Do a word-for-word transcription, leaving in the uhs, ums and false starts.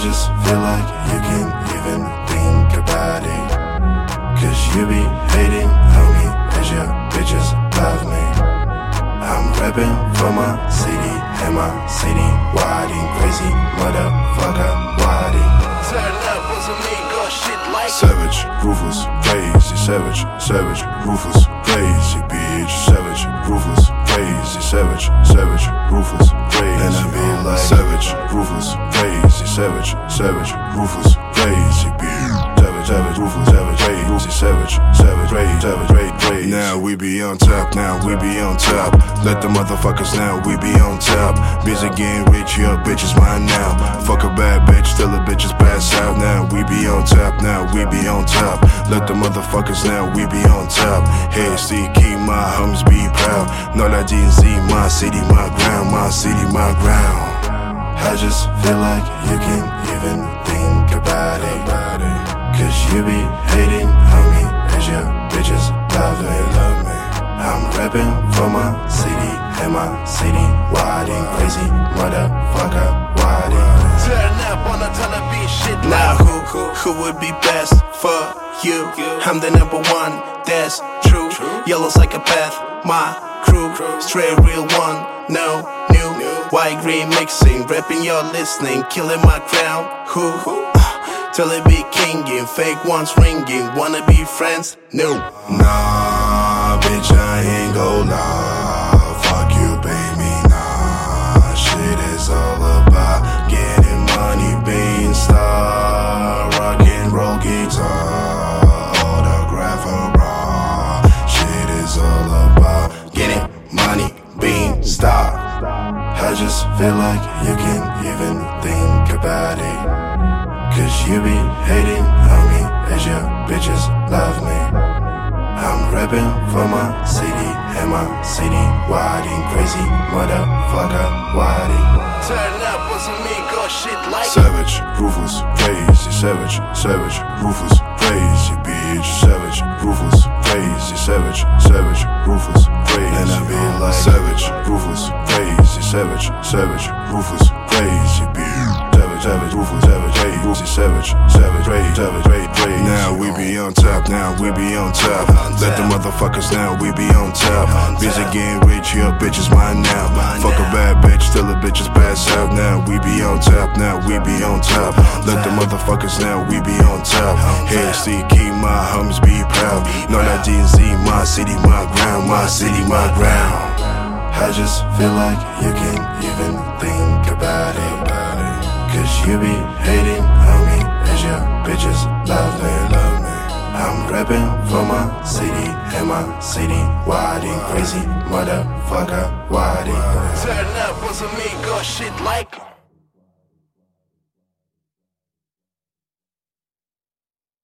just feel like you can't even think about it, cause you be hating on me as your bitches love me. I'm rapping for my city and my city wilding, crazy motherfucker wilding. Turn up was a nigga shit like Savage, ruthless, crazy, savage, savage, ruthless, crazy, bitch. Savage, ruthless, crazy, savage, savage, ruthless, crazy. And I be like savage, ruthless, crazy, savage, savage, ruthless, crazy, bitch. Savage, savage, ruthless, savage, crazy, savage, savage, crazy, savage, crazy, crazy. Now we be on top, now we be on top. Let the motherfuckers now we be on top. Busy getting rich, your bitch is mine now. Fuck a bad bitch till the bitches pass out. Now we be on top, now we be on top. Let the motherfuckers now we be on top. Hey, see, keep my homies be proud. Know that D N Z, my city, my ground, my city, my ground. I just feel like you can't even think about it, cause you be hating on me as your bitches love me, love me. I'm rapping for my city and my city wilding, crazy motherfucker wilding. Turn up on the television shit like Now who, who, who would be best for you? I'm the number one, that's true. Yellow psychopath, my crew. Straight real one, no new. White green mixing, rapping you're listening. Killing my crown, who? Uh, till it be kinging, fake ones ringing. Wanna be friends? No. Nah, bitch, I ain't gon' lie. Fuck you, baby, nah. Shit is all about getting money, being star, rock and roll guitar, autograph a bra. Shit is all about getting money, being star. I just feel like you can't even think about it, cause you be hating on me as your bitches love me. I'm rapping for my city and my city wilding, crazy motherfucker wilding. Turn up was a nigga shit like Savage, ruthless, crazy, savage, savage, ruthless, crazy, bitch. Savage, ruthless, crazy, savage, savage, ruthless, crazy. And I be like savage, ruthless, crazy, savage, savage, ruthless, crazy, bitch. Savage, savage, ruthless, savage, crazy, savage, savage, crazy, savage, crazy, crazy. Now we be on top, now we be on top. Let the motherfuckers now we be on top. Busy getting rich, your bitch is mine now. Fuck a bad bitch till the bitches pass out. Now we be on top, now we be on top. Let the motherfuckers now we be on top. Hey, see, keep my homies be proud. Know that D N Z, my city, my ground, my city, my ground. I just feel like you can't even think about it, cause you be hating on me as your bitches love me, love me. I'm rapping for my city and my city wilding, crazy motherfucker wilding. Turn up was a nigga shit like